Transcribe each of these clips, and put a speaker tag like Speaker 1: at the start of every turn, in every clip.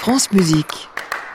Speaker 1: France Musique.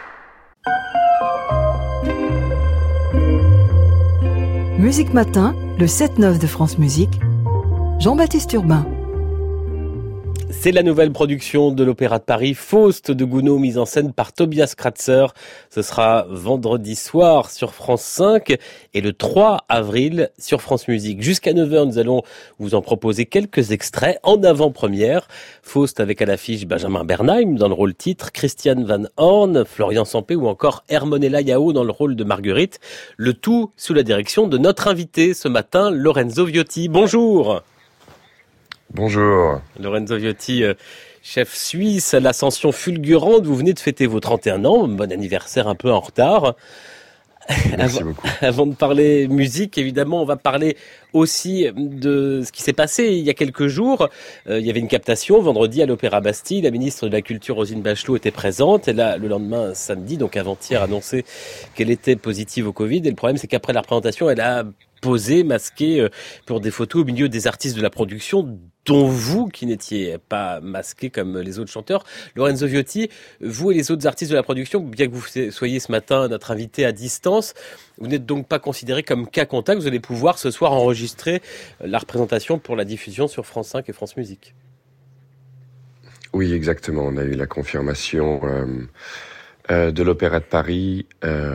Speaker 1: Musique Matin, le 7-9 de France Musique. Jean-Baptiste Urbain.
Speaker 2: C'est la nouvelle production de l'Opéra de Paris, Faust de Gounod, mise en scène par Tobias Kratzer. Ce sera vendredi soir sur France 5 et le 3 avril sur France Musique. Jusqu'à 9h, nous allons vous en proposer quelques extraits en avant-première. Faust avec à l'affiche Benjamin Bernheim dans le rôle titre, Christian Van Horn, Florian Sampé ou encore Hermonella Yao dans le rôle de Marguerite. Le tout sous la direction de notre invité ce matin, Lorenzo Viotti. Bonjour.
Speaker 3: Bonjour.
Speaker 2: Lorenzo Viotti, chef suisse à l'ascension fulgurante. Vous venez de fêter vos 31 ans. Bon anniversaire un peu en retard.
Speaker 3: Merci beaucoup.
Speaker 2: Avant de parler musique, évidemment, on va parler aussi de ce qui s'est passé il y a quelques jours. Il y avait une captation vendredi à l'Opéra Bastille. La ministre de la Culture, Roselyne Bachelot, était présente. Et là, le lendemain, samedi, donc avant-hier, annoncé qu'elle était positive au Covid. Et le problème, c'est qu'après la représentation, elle a posé, masqué pour des photos au milieu des artistes de la production, dont vous, qui n'étiez pas masqué comme les autres chanteurs. Lorenzo Viotti, vous et les autres artistes de la production, bien que vous soyez ce matin notre invité à distance, vous n'êtes donc pas considérés comme cas contact. Vous allez pouvoir ce soir enregistrer la représentation pour la diffusion sur France 5 et France Musique.
Speaker 3: Oui, exactement. On a eu la confirmation de l'Opéra de Paris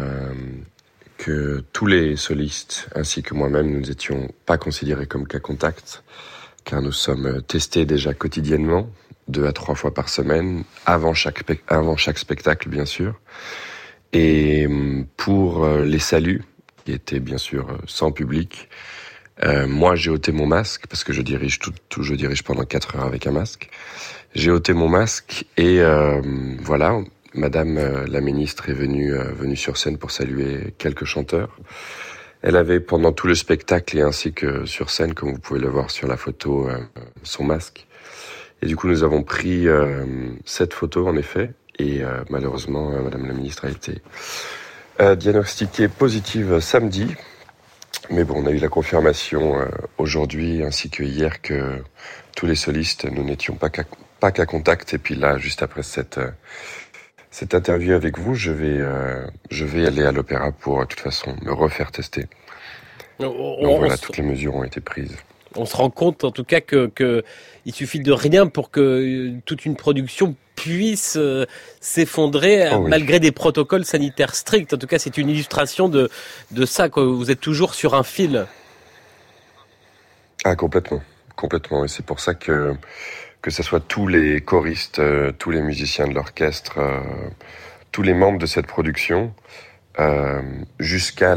Speaker 3: que tous les solistes, ainsi que moi-même, nous n'étions pas considérés comme cas contact, car nous sommes testés déjà quotidiennement, 2 à 3 fois par semaine, avant chaque spectacle, bien sûr. Et pour les saluts, qui étaient bien sûr sans public, moi j'ai ôté mon masque, parce que je dirige je dirige pendant 4 heures avec un masque. J'ai ôté mon masque et voilà, Madame la ministre est venue sur scène pour saluer quelques chanteurs. Elle avait pendant tout le spectacle et ainsi que sur scène, comme vous pouvez le voir sur la photo, son masque. Et du coup, nous avons pris cette photo en effet. Et malheureusement, Madame la ministre a été diagnostiquée positive samedi. Mais bon, on a eu la confirmation aujourd'hui ainsi que hier que tous les solistes, nous n'étions pas qu'à contact. Et puis là, juste après cette interview avec vous, je vais aller à l'opéra pour, de toute façon, me refaire tester. Donc voilà, toutes les mesures ont été prises.
Speaker 2: On se rend compte, en tout cas, que il suffit de rien pour que toute une production puisse s'effondrer malgré des protocoles sanitaires stricts. En tout cas, c'est une illustration de ça, quoi. Vous êtes toujours sur un fil.
Speaker 3: Ah, complètement. Et c'est pour ça que ce soit tous les choristes, tous les musiciens de l'orchestre, tous les membres de cette production, jusqu'à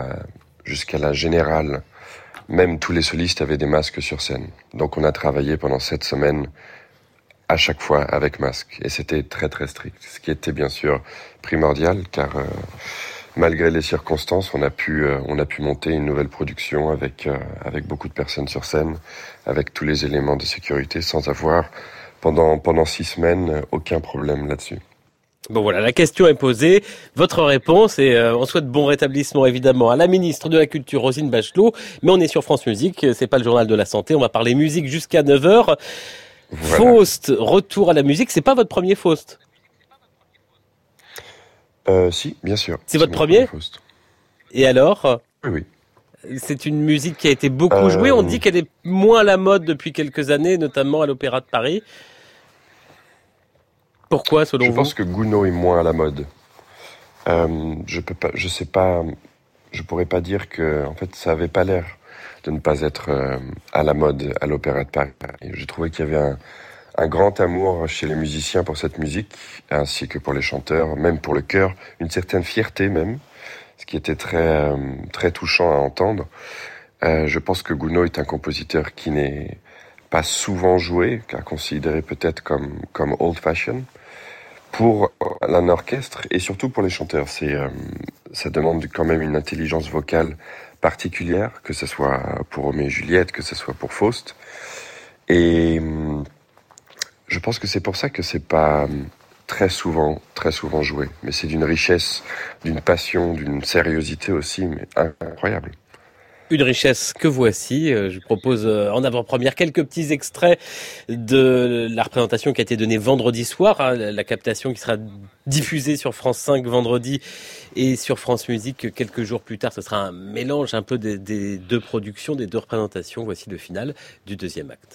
Speaker 3: la générale, même tous les solistes avaient des masques sur scène. Donc on a travaillé pendant 7 semaines à chaque fois avec masque. Et c'était très très strict, ce qui était bien sûr primordial, car malgré les circonstances, on a pu monter une nouvelle production avec beaucoup de personnes sur scène, avec tous les éléments de sécurité, sans avoir pendant 6 semaines aucun problème là-dessus.
Speaker 2: Bon voilà, la question est posée, votre réponse, et on souhaite bon rétablissement évidemment à la ministre de la Culture, Roselyne Bachelot, mais on est sur France Musique, c'est pas le journal de la santé, on va parler musique jusqu'à 9h. Voilà. Faust, retour à la musique, c'est pas votre premier Faust?
Speaker 3: Si, bien sûr.
Speaker 2: C'est votre premier Faust. Et alors?
Speaker 3: Oui.
Speaker 2: C'est une musique qui a été beaucoup jouée, on dit qu'elle est moins à la mode depuis quelques années, notamment à l'Opéra de Paris. Pourquoi, selon vous?
Speaker 3: Je pense que Gounod est moins à la mode. Je pourrais pas dire que, en fait, ça avait pas l'air de ne pas être à la mode à l'Opéra de Paris. Et je trouvais qu'il y avait un grand amour chez les musiciens pour cette musique, ainsi que pour les chanteurs, même pour le chœur, une certaine fierté même, ce qui était très très touchant à entendre. Je pense que Gounod est un compositeur qui n'est pas souvent joué, car considéré peut-être comme old-fashioned. Pour un orchestre et surtout pour les chanteurs, ça demande quand même une intelligence vocale particulière, que ce soit pour Roméo et Juliette, que ce soit pour Faust. Et je pense que c'est pour ça que c'est pas très souvent joué. Mais c'est d'une richesse, d'une passion, d'une sériosité aussi, mais incroyable.
Speaker 2: Une richesse que voici. Je vous propose en avant-première quelques petits extraits de la représentation qui a été donnée vendredi soir, la captation qui sera diffusée sur France 5 vendredi et sur France Musique quelques jours plus tard. Ce sera un mélange un peu des deux productions, des deux représentations. Voici le final du deuxième acte.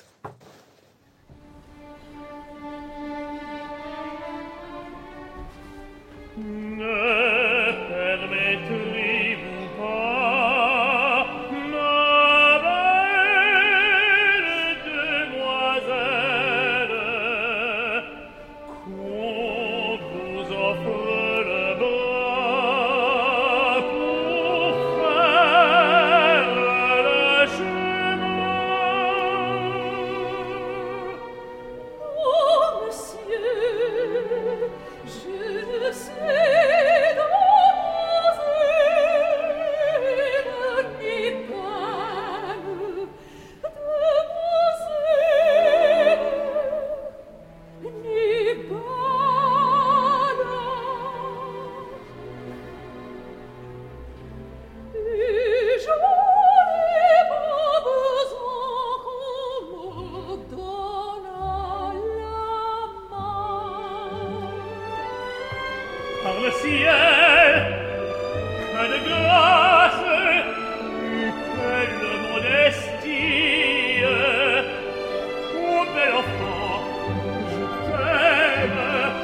Speaker 4: Par le ciel, que de grâce, belle modestie, ô bel enfant, je t'aime,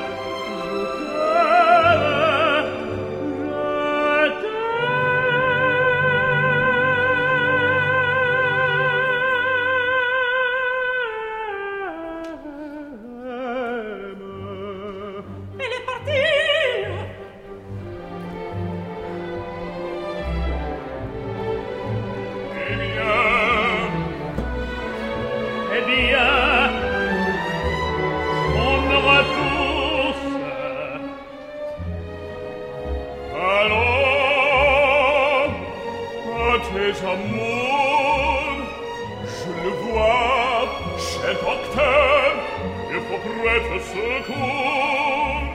Speaker 4: Elle est partie. Tes amours, je le vois, cher docteur, il faut prêtre secours.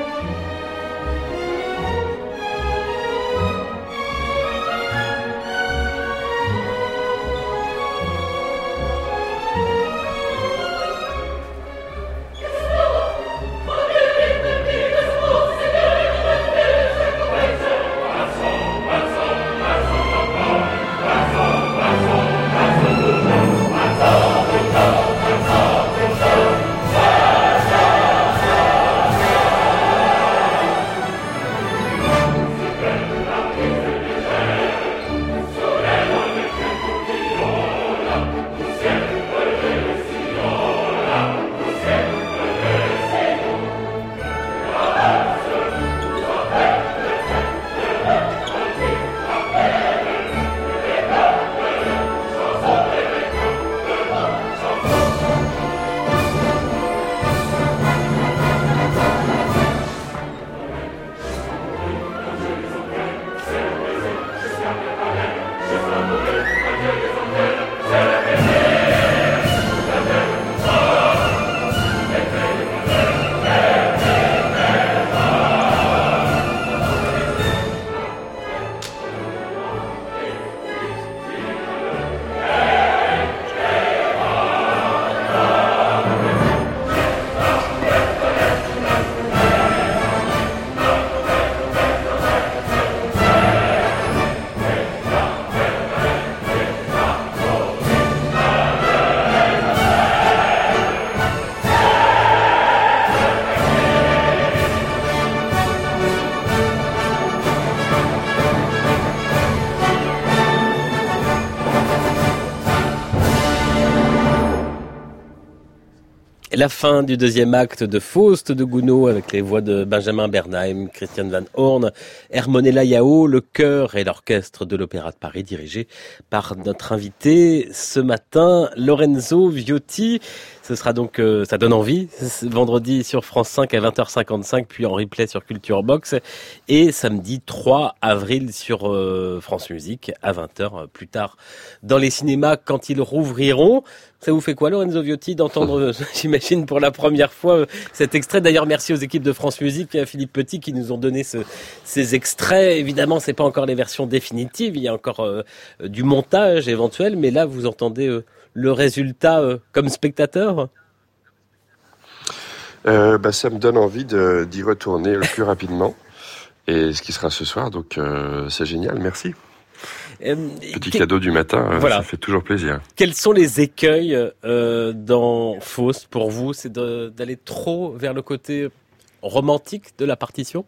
Speaker 2: La fin du deuxième acte de Faust de Gounod avec les voix de Benjamin Bernheim, Christian Van Horn, Hermonella Yao, le chœur et l'orchestre de l'Opéra de Paris dirigé par notre invité ce matin, Lorenzo Viotti. Ce Ce sera donc, ça donne envie, vendredi sur France 5 à 20h55, puis en replay sur Culture Box, et samedi 3 avril sur France Musique à 20h plus tard dans les cinémas quand ils rouvriront. Ça vous fait quoi, Lorenzo Viotti, d'entendre, j'imagine, pour la première fois cet extrait? D'ailleurs, merci aux équipes de France Musique et à Philippe Petit qui nous ont donné ces extraits. Évidemment, c'est pas encore les versions définitives, il y a encore du montage éventuel, mais là, vous entendez le résultat comme spectateur?
Speaker 3: Ça me donne envie d'y retourner le plus rapidement, et ce qui sera ce soir, donc c'est génial, merci. Petit cadeau du matin, voilà. Ça fait toujours plaisir.
Speaker 2: Quels sont les écueils dans Faust pour vous? C'est d'aller trop vers le côté romantique de la partition?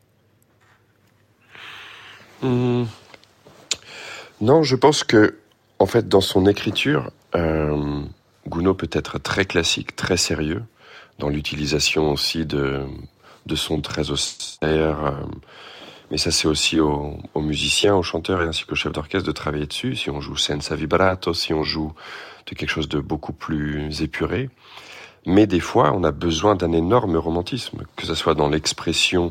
Speaker 3: Non, je pense que, en fait, dans son écriture, Gounod peut être très classique, très sérieux, dans l'utilisation aussi de sons très austères. Mais ça, c'est aussi aux musiciens, aux chanteurs et ainsi qu'aux chefs d'orchestre de travailler dessus. Si on joue senza vibrato, si on joue de quelque chose de beaucoup plus épuré. Mais des fois, on a besoin d'un énorme romantisme, que ce soit dans l'expression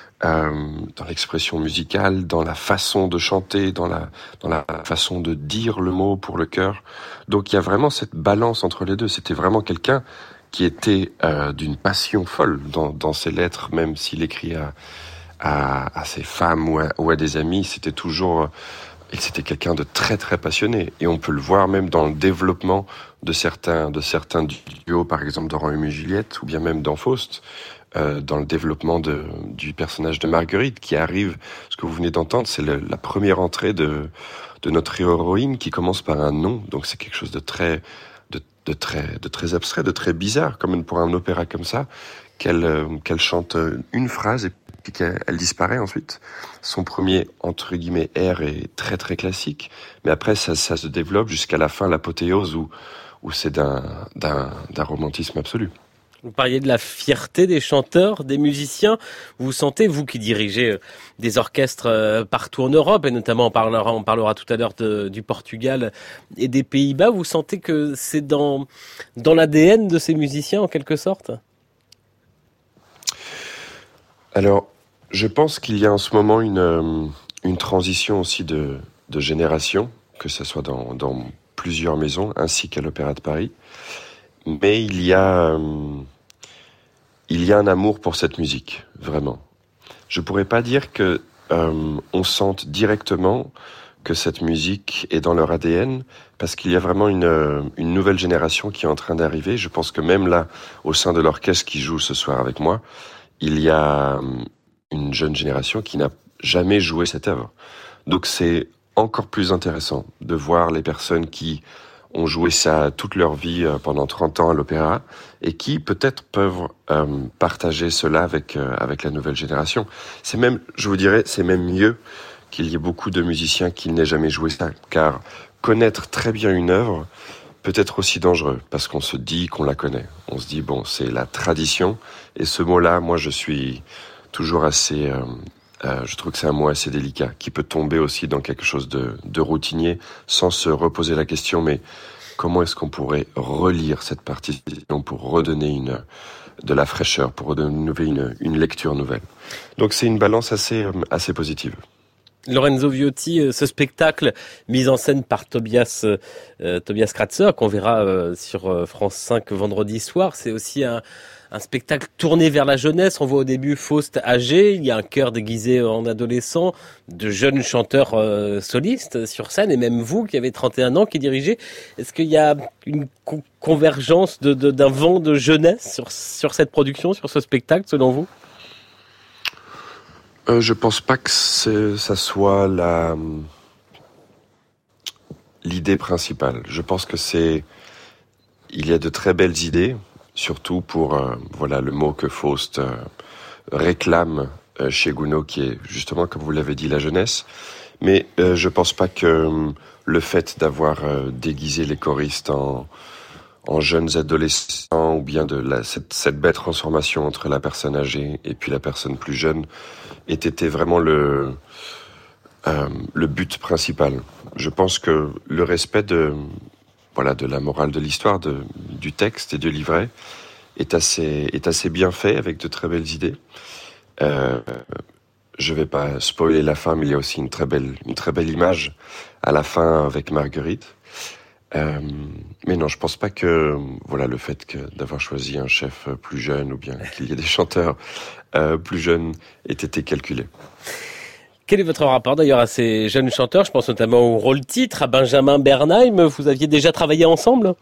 Speaker 3: musicale, dans la façon de chanter, dans la façon de dire le mot pour le chœur. Donc il y a vraiment cette balance entre les deux. C'était vraiment quelqu'un qui était d'une passion folle dans ses lettres, même s'il écrit à ses femmes ou à des amis, c'était quelqu'un de très très passionné, et on peut le voir même dans le développement de certains duos, par exemple dans Roméo et Juliette, ou bien même dans Faust, dans le développement du personnage de Marguerite qui arrive. Ce que vous venez d'entendre, c'est la première entrée de notre héroïne qui commence par un nom, donc c'est quelque chose de très abstrait, de très bizarre, comme pour un opéra comme ça, qu'elle chante une phrase et puis qu'elle disparaît ensuite. Son premier, entre guillemets, air est très très classique, mais après ça se développe jusqu'à la fin, l'apothéose, où c'est d'un romantisme absolu.
Speaker 2: Vous parliez de la fierté des chanteurs, des musiciens. Vous sentez, vous qui dirigez des orchestres partout en Europe, et notamment on parlera tout à l'heure du Portugal et des Pays-Bas, vous sentez que c'est dans l'ADN de ces musiciens en quelque sorte? Alors,
Speaker 3: je pense qu'il y a en ce moment une transition aussi de génération, que ce soit dans plusieurs maisons, ainsi qu'à l'Opéra de Paris. Mais il y a un amour pour cette musique, vraiment. Je pourrais pas dire que on sente directement que cette musique est dans leur ADN, parce qu'il y a vraiment une nouvelle génération qui est en train d'arriver. Je pense que même là, au sein de l'orchestre qui joue ce soir avec moi, il y a une jeune génération qui n'a jamais joué cette œuvre. Donc c'est encore plus intéressant de voir les personnes qui ont joué ça toute leur vie pendant 30 ans à l'opéra et qui peut-être peuvent partager cela avec la nouvelle génération. C'est même, je vous dirais, c'est même mieux qu'il y ait beaucoup de musiciens qui n'aient jamais joué ça, car connaître très bien une œuvre peut être aussi dangereux, parce qu'on se dit qu'on la connaît. On se dit, bon, c'est la tradition, et ce mot-là, moi, je suis toujours assez... je trouve que c'est un mot assez délicat, qui peut tomber aussi dans quelque chose de routinier, sans se reposer la question, mais comment est-ce qu'on pourrait relire cette partition pour redonner de la fraîcheur, pour redonner une lecture nouvelle. Donc c'est une balance assez positive.
Speaker 2: Lorenzo Viotti, ce spectacle mis en scène par Tobias Kratzer, qu'on verra sur France 5 vendredi soir, c'est aussi un spectacle tourné vers la jeunesse. On voit au début Faust âgé, il y a un chœur déguisé en adolescent, de jeunes chanteurs solistes sur scène, et même vous qui avez 31 ans, qui dirigez. Est-ce qu'il y a une convergence d'un vent de jeunesse sur cette production, sur ce spectacle, selon vous?
Speaker 3: Je pense pas que ça soit l'idée principale. Je pense que il y a de très belles idées, surtout pour le mot que Faust réclame chez Gounod, qui est justement, comme vous l'avez dit, la jeunesse. Mais je pense pas que le fait d'avoir déguisé les choristes en jeunes adolescents, ou bien cette belle transformation entre la personne âgée et puis la personne plus jeune, ait été vraiment le but principal. Je pense que le respect de de la morale de l'histoire, du texte et du livret est assez bien fait, avec de très belles idées. Je vais pas spoiler la fin, mais il y a aussi une très belle image à la fin avec Marguerite. Mais non, je pense pas que le fait d'avoir choisi un chef plus jeune, ou bien qu'il y ait des chanteurs plus jeunes, ait été calculé.
Speaker 2: Quel est votre rapport d'ailleurs à ces jeunes chanteurs? Je pense notamment au rôle-titre, à Benjamin Bernheim. Vous aviez déjà travaillé ensemble?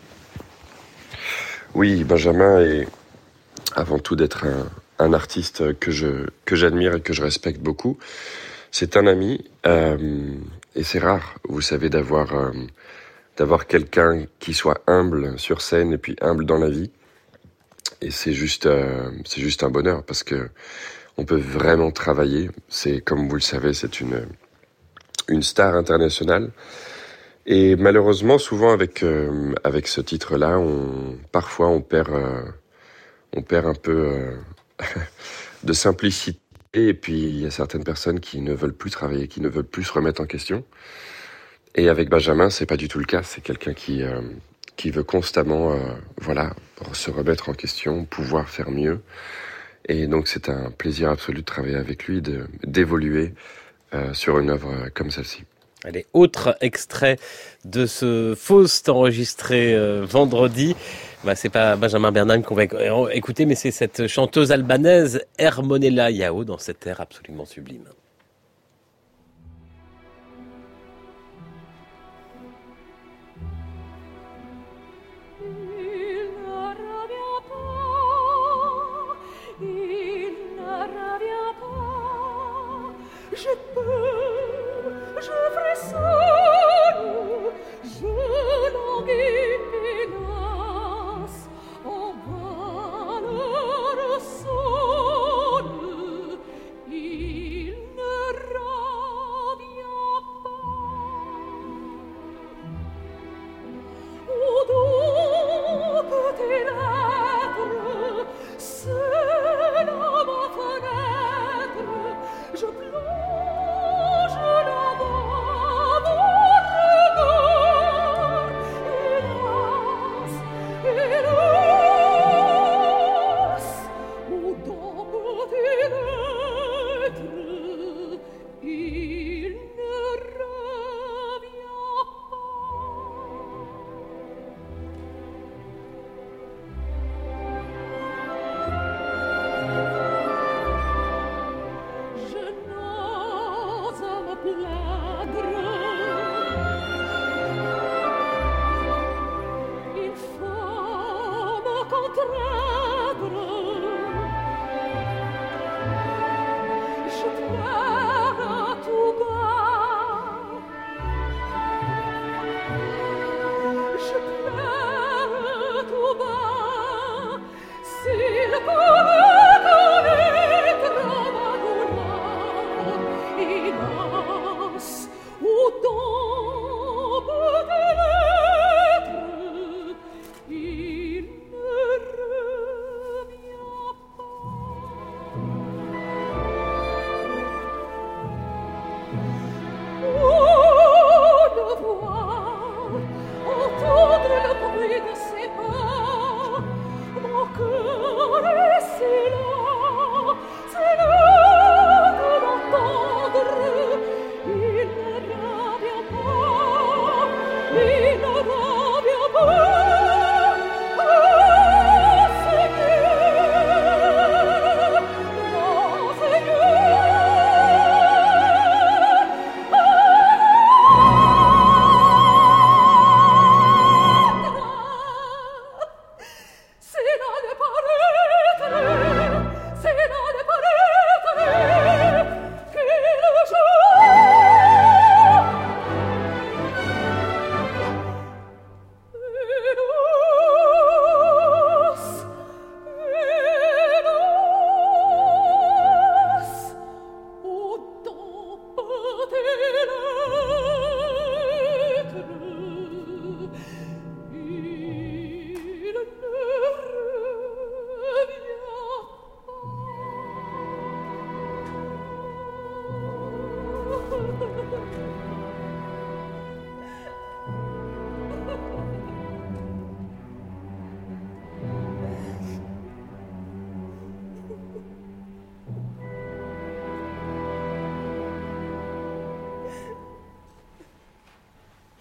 Speaker 3: Oui, Benjamin est avant tout d'être un artiste que j'admire et que je respecte beaucoup. C'est un ami, et c'est rare, vous savez, d'avoir quelqu'un qui soit humble sur scène et puis humble dans la vie. Et c'est juste un bonheur, parce que on peut vraiment travailler. C'est, comme vous le savez, c'est une star internationale. Et malheureusement, souvent avec ce titre-là, parfois on perd un peu de simplicité. Et puis il y a certaines personnes qui ne veulent plus travailler, qui ne veulent plus se remettre en question. Et avec Benjamin, c'est pas du tout le cas. C'est quelqu'un qui veut constamment, se remettre en question, pouvoir faire mieux. Et donc c'est un plaisir absolu de travailler avec lui, d'évoluer sur une œuvre comme celle-ci.
Speaker 2: Allez, autre extrait de ce Faust enregistré vendredi. C'est pas Benjamin Bernheim qu'on va écouter, mais c'est cette chanteuse albanaise Hermonella Yao dans cet air absolument sublime.
Speaker 5: J'ai peur, je frissonne, je languis, hélas, en vain le sonne, il ne revient pas. Oh, donc tes lettres, c'est là ma fenêtre, je plonge là-bas.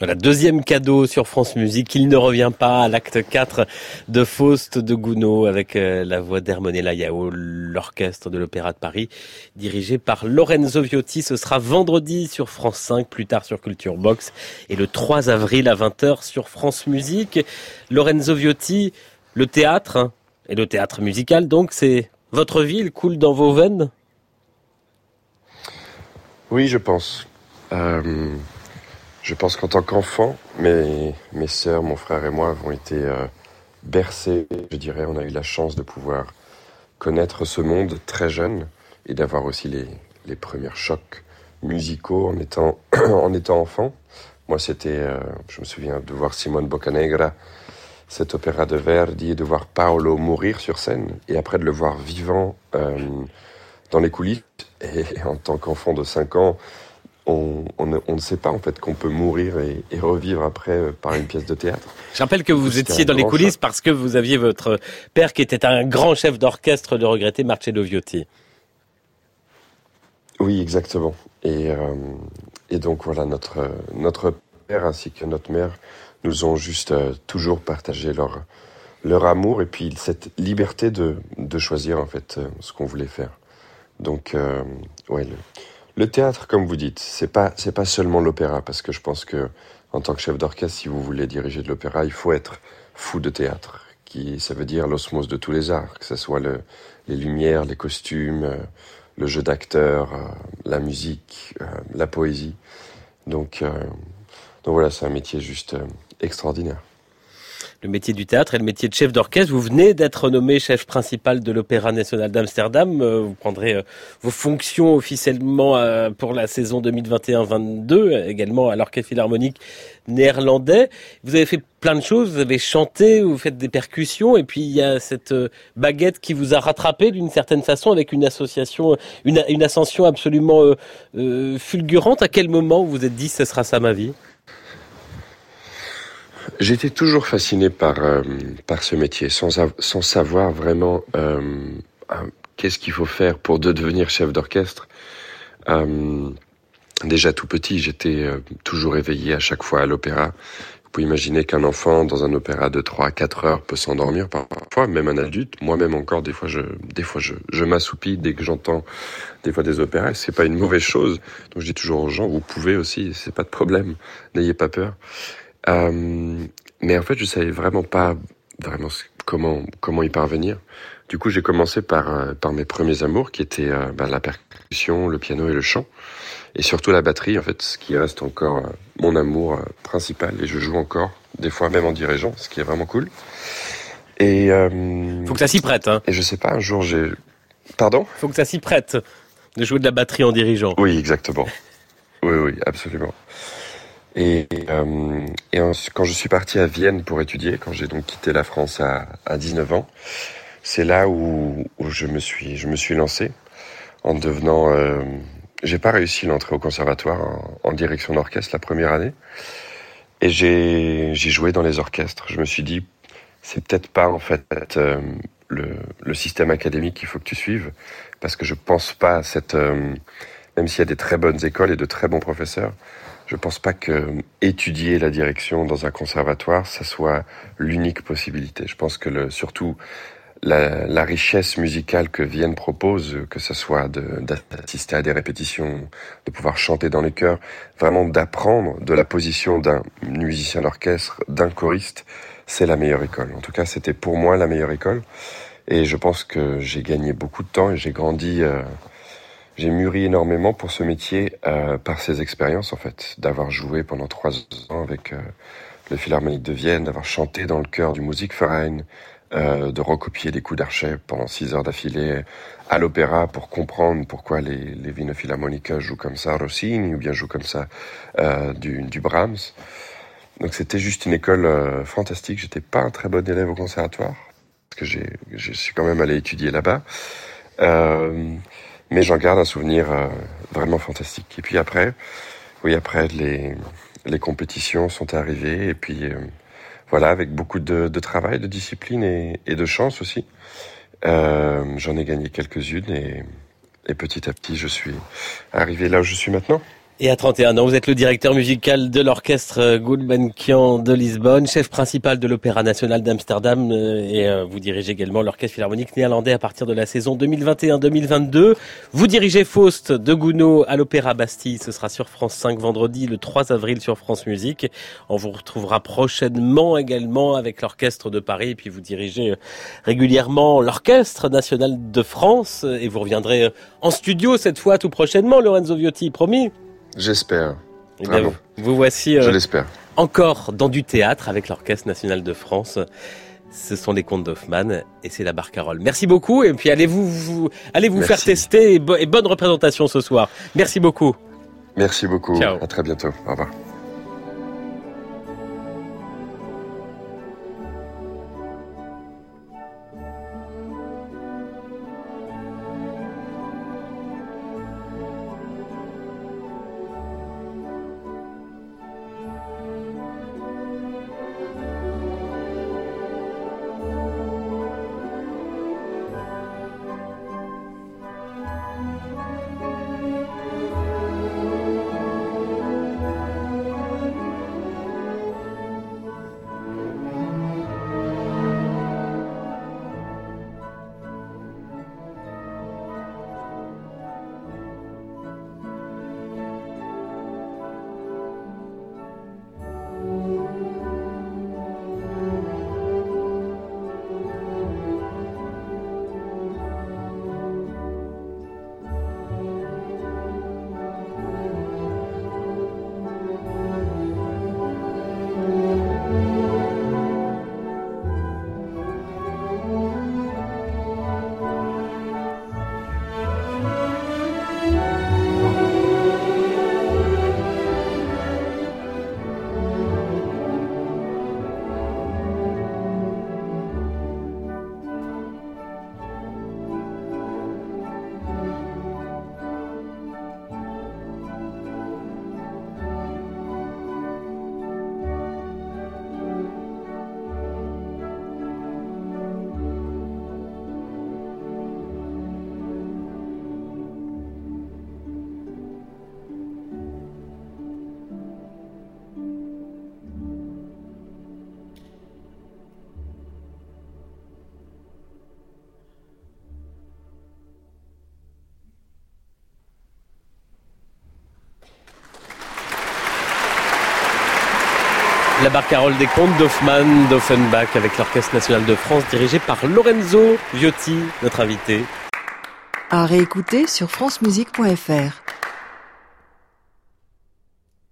Speaker 2: Voilà, deuxième cadeau sur France Musique. Il ne revient pas à l'acte 4 de Faust de Gounod avec la voix d'Ermonella Yao, l'orchestre de l'Opéra de Paris, dirigé par Lorenzo Viotti. Ce sera vendredi sur France 5, plus tard sur Culture Box et le 3 avril à 20h sur France Musique. Lorenzo Viotti, le théâtre, et le théâtre musical, donc c'est votre vie, il coule dans vos veines?
Speaker 3: Oui, je pense. Je pense qu'en tant qu'enfant, mes sœurs, mon frère et moi avons été bercés, je dirais. On a eu la chance de pouvoir connaître ce monde très jeune et d'avoir aussi les premiers chocs musicaux en étant enfant. Moi, je me souviens de voir Simone Boccanegra, cet opéra de Verdi, et de voir Paolo mourir sur scène, et après de le voir vivant dans les coulisses. Et en tant qu'enfant de 5 ans, on ne sait pas en fait qu'on peut mourir et revivre après par une pièce de théâtre.
Speaker 2: Je rappelle que vous étiez dans les coulisses parce que vous aviez votre père qui était un grand chef d'orchestre, le regretté Marcello Viotti.
Speaker 3: Oui, exactement. Et donc voilà, notre père ainsi que notre mère nous ont juste toujours partagé leur amour et puis cette liberté de choisir en fait ce qu'on voulait faire. Donc ouais, le théâtre, comme vous dites, c'est pas seulement l'opéra, parce que je pense que en tant que chef d'orchestre, si vous voulez diriger de l'opéra, il faut être fou de théâtre, ça veut dire l'osmose de tous les arts, que ce soit les lumières, les costumes, le jeu d'acteurs, la musique, la poésie. Donc voilà, c'est un métier juste extraordinaire.
Speaker 2: Le métier du théâtre et le métier de chef d'orchestre. Vous venez d'être nommé chef principal de l'Opéra national d'Amsterdam. Vous prendrez vos fonctions officiellement pour la saison 2021-22, également à l'Orchestre Philharmonique néerlandais. Vous avez fait plein de choses, vous avez chanté, vous faites des percussions, et puis il y a cette baguette qui vous a rattrapé d'une certaine façon avec une association, une ascension absolument fulgurante. À quel moment vous vous êtes dit, ce sera ça ma vie ?
Speaker 3: J'étais toujours fasciné par ce métier, sans savoir vraiment qu'est-ce qu'il faut faire pour devenir chef d'orchestre. Déjà tout petit, j'étais toujours éveillé à chaque fois à l'opéra. Vous pouvez imaginer qu'un enfant dans un opéra de 3 à 4 heures peut s'endormir parfois, même un adulte. Moi-même encore, des fois je m'assoupis dès que j'entends des fois des opéras. Et c'est pas une mauvaise chose. Donc je dis toujours aux gens, vous pouvez aussi, c'est pas de problème, n'ayez pas peur. Mais en fait, je savais vraiment pas comment y parvenir. Du coup, j'ai commencé par mes premiers amours, qui étaient la percussion, le piano et le chant, et surtout la batterie. En fait, ce qui reste encore mon amour principal, et je joue encore des fois même en dirigeant, ce qui est vraiment cool. Et
Speaker 2: faut que ça s'y prête, hein.
Speaker 3: Et je sais pas, un jour Pardon ?
Speaker 2: Faut que ça s'y prête de jouer de la batterie en dirigeant.
Speaker 3: Oui, exactement. Oui, absolument. Et quand je suis parti à Vienne pour étudier, quand j'ai donc quitté la France à 19 ans, c'est là où je me suis lancé en devenant. J'ai pas réussi l'entrée au conservatoire en direction d'orchestre la première année, et j'ai joué dans les orchestres. Je me suis dit, c'est peut-être pas en fait le système académique qu'il faut que tu suives, parce que je pense pas à cette. Même s'il y a des très bonnes écoles et de très bons professeurs, je pense pas que étudier la direction dans un conservatoire, ça soit l'unique possibilité. Je pense que surtout la richesse musicale que Vienne propose, que ce soit d'assister à des répétitions, de pouvoir chanter dans les chœurs, vraiment d'apprendre de la position d'un musicien d'orchestre, d'un choriste, c'est la meilleure école. En tout cas, c'était pour moi la meilleure école. Et je pense que j'ai gagné beaucoup de temps et j'ai grandi. J'ai mûri énormément pour ce métier par ces expériences, en fait, d'avoir joué pendant 3 ans avec le Philharmonique de Vienne, d'avoir chanté dans le chœur du Musikverein, de recopier des coups d'archet pendant 6 heures d'affilée à l'opéra pour comprendre pourquoi les Wiener Philharmoniker jouent comme ça Rossini ou bien jouent comme ça du Brahms. Donc c'était juste une école fantastique. J'étais pas un très bon élève au conservatoire, parce que je suis quand même allé étudier là-bas. Mais j'en garde un souvenir vraiment fantastique. Et puis après, les compétitions sont arrivées. Et puis voilà, avec beaucoup de travail, de discipline et de chance aussi. J'en ai gagné quelques-unes et petit à petit, je suis arrivé là où je suis maintenant.
Speaker 2: Et à 31 ans, vous êtes le directeur musical de l'orchestre Gulbenkian de Lisbonne, chef principal de l'Opéra National d'Amsterdam et vous dirigez également l'Orchestre Philharmonique Néerlandais à partir de la saison 2021-2022. Vous dirigez Faust de Gounod à l'Opéra Bastille, ce sera sur France 5 vendredi le 3 avril sur France Musique. On vous retrouvera prochainement également avec l'Orchestre de Paris et puis vous dirigez régulièrement l'Orchestre National de France et vous reviendrez en studio cette fois tout prochainement, Lorenzo Viotti, promis?
Speaker 3: J'espère.
Speaker 2: Eh bien, vous voici
Speaker 3: je l'espère.
Speaker 2: Encore dans du théâtre avec l'Orchestre National de France. Ce sont les contes d'Hoffmann et c'est la Barcarolle. Merci beaucoup et puis allez vous faire tester et bonne représentation ce soir. Merci beaucoup.
Speaker 3: Merci beaucoup.
Speaker 2: Ciao.
Speaker 3: À très bientôt. Au revoir.
Speaker 2: La Barcarolle des contes d'Hoffmann, d'Offenbach avec l'Orchestre National de France dirigé par Lorenzo Viotti, notre invité.
Speaker 1: À réécouter sur francemusique.fr.